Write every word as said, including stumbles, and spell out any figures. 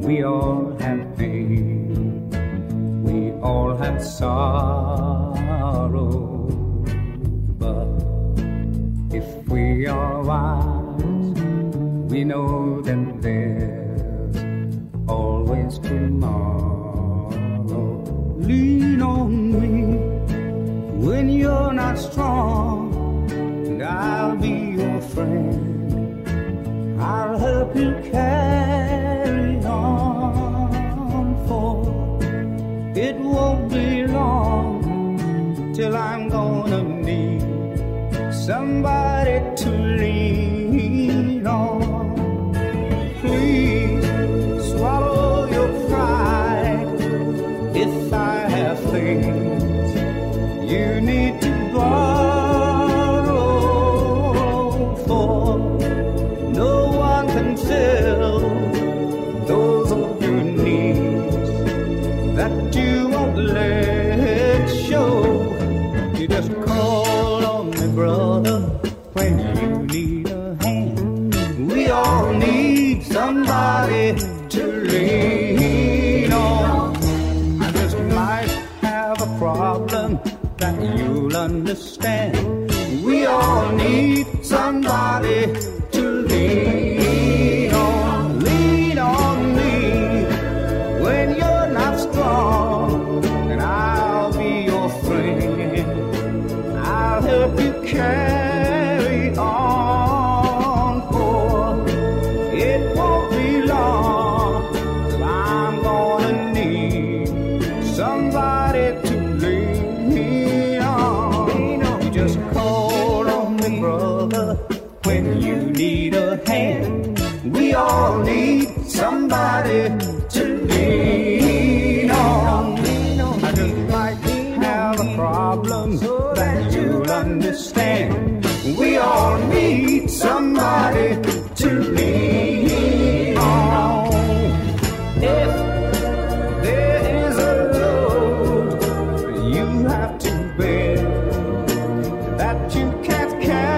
We all have pain, we all have sorrow, but if we are wise, we know that there's always tomorrow. Lean on me when you're not strong, and I'll be your friend. I'll help you carry on, for it won't be long till I'm gonna need somebody to lean on. Please swallow your pride if I have things you need to borrow, for no one can fill those of your needs that you won't let show. You just call on me, brother, when you need a hand. We all need somebody to lean on. I just might have a problem that you'll understand. We all need somebody to lean on. Lean on me when you're not strong, and I'll be your friend. I'll help you carry on, for it won't be long till I'm gonna need somebody to lean on. You just call on me, brother, when you need a hand. We all need somebody to lean on. I just might have a problem that you'll understand. We all need somebody to lean on. If there is a load you have to bear that you can't carry,